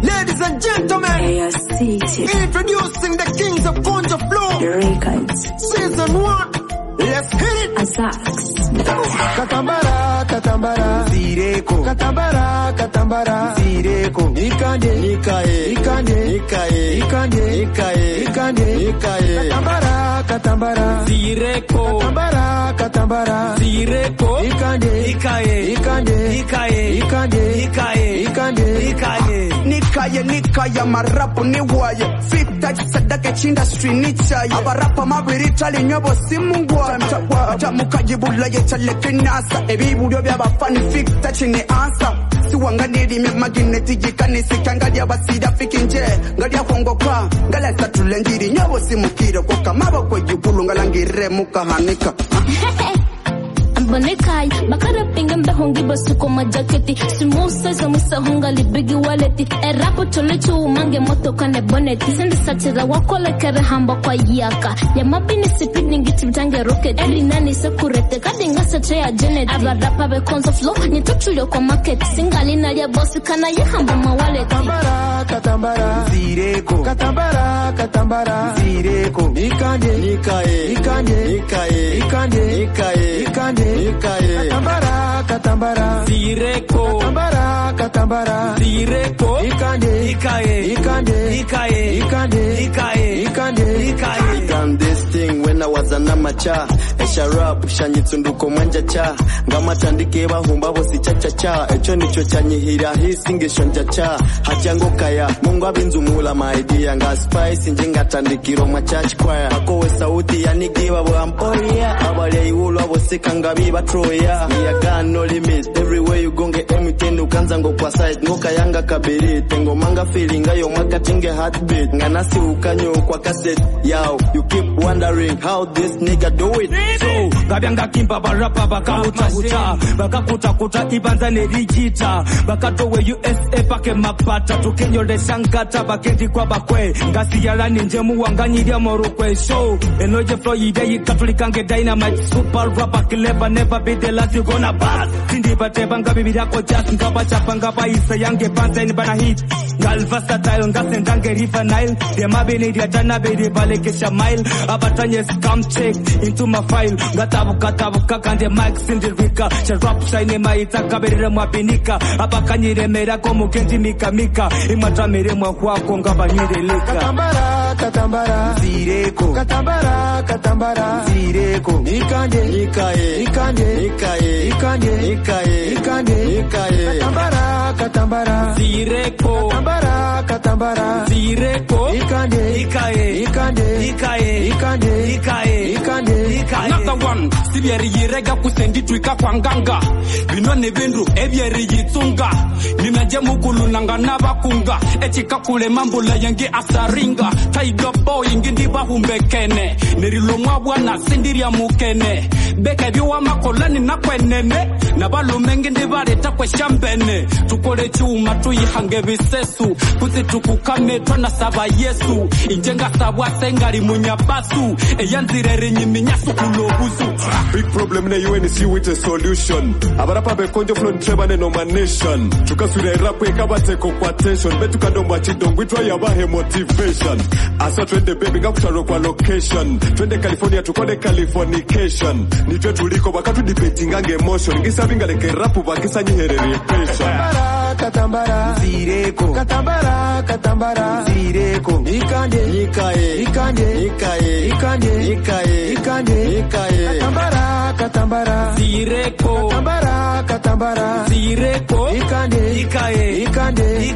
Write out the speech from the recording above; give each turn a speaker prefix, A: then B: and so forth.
A: Ladies and gentlemen, introducing the kings of Conjo Flow. Season 1. Let's hit it. Katambara, katambara, zireko. Katambara, katambara, zireko. Ikande, ikaye, ikande, ikaye, ikande, ikaye, ikande, ikaye. Katambara, katambara, zireko. Katambara, katambara, zireko. Ikande, ikaye, ikande, ikaye, ikande, ikaye, ikande, ikaye.
B: Nikaye, nikaya, marapu niwaye. Fit touch sadaka industry nichaye. Abarapa mabiri chali nyobo simungwa. Mukajibula yechale kinasa ebibudio by'abafani fix touch ni answer siwanganiri me magnetic kanisi kangalia basida fikinje ngalia kongoka ngalasa tulengiri nyobo simukire kwa kamabo kwa jikulu ngalangire mukahanika
C: Bonekai, bakara pinga mbehongi basuko majaketi Simusa za misa honga libigi waleti Erapo tolecho umange moto kane boneti Sende satira wakola kere hamba kwa yaka Yamabini sipid ningiti mtange rocket Eli nani sekurete kadi ngasa chaya jeneti Abarapa be konzo flow, nituchuyo kwa market Singali nalia bosi kana ye hamba mawaleti
A: Katambara, katambara, zireko. Katambara, katambara, zireko. Ikande, ikaye, ikande, ikaye, ikande, ikaye, ikande. Katambara, katambara, zireko. Katambara, katambara, zireko. Ikande, ikaye, ikande, ikaye, ikande, ikaye, ikande, ikaye.
D: I done this thing when I was an amateur. Esharap, shanyitsunduko mwanja cha. Ngama tandike bahumba bosi cha cha cha. Echo nicho chanyihira hii singe shonja cha. Hachango kaya, mungu abinzumula my idea. Nga spice njinga tandikiro machach kwaya. Akowe sauti ya nigiwa wamporia. Abale iwulu abosika ngabi batroya. Me a gun no limits. Everywhere you gonge M10 ukanza ngo kwa side. Ngoka yanga kabiri. Tengo manga feeling ayo maka tinge heartbeat. Nganasi ukanyo kwa cassette. Yo, you keep wondering how this nigga do it.
E: So, gabyanga kimba barapa bakakuta kuta ibanza nerijita bakatowe USA pake mapata tukenyole shankata bakendi kwa bakwe ngasi yalani njemu wanganyirya morukwe show enoje flow ide katulikange dynamite super rapper clever never be the last you gonna pass tindi bateba ngabibira ko just ngaba chapanga ba isa yange panza ni bana hit galva style ngase ndange river nile de mabene dia jana be de balekesha mile abatanye scam check into my file gatabuka kande mic sindirika rap shine maita kaberere mwapinika abakanyire mera ko mukendi mika imatamire mwa kwako ngabanyireleka
A: Katambara, katambara, zireko. Katambara, katambara, zireko. Ikande, ikaye, ikande, ikaye, ikande, ikaye, ikande, ikaye. Katambara, katambara,
E: zireko.
A: Katambara, katambara,
E: zireko.
A: Ikande,
E: ikaye,
A: ikande,
E: ikaye,
A: ikande,
E: ikaye,
A: ikande, ikaye.
E: Another one, sibyeri yirega kusendi twika kwa nganga binone bindu ebyeri yitsunga ninaje mukulu nanga nabakunga echika kule mambula yange asaringa tiger boy ngindi bahumbekene nerilo mwabwana sindiria mukene beka biwa makolani nakwenene nabalumengi ndibareta kweshambene tukole cyuma tuyihange bisesu kuzi tukukame twana saba Yesu injenga sabwa sengari munyabasu eyanzirere nyiminyasu kulobuzu.
F: Big problem na UNC with a solution. Abarapa be Conjo Flow Trevor ne nomination. Tukasure rap we kabate ko attention. Betu kadomba chidong we try yabahe motivation. Asa twende baby ngakutaro kwa location. Twende California tukode Californication. Nitwe tuliko bakatu debating ngange emotion. Ngisabinga leke rap bakisa nyiherere patient.
A: Katambara, zireko. Katambara, katambara, zireko. Ikande, ikaye, ikande, ikaye, ikande, ikaye, ikande, ikaye. Katambara, katambara,
E: zireko.
A: Katambara, katambara,
E: zireko.
A: Ikande,
E: ikaye,
A: ikande,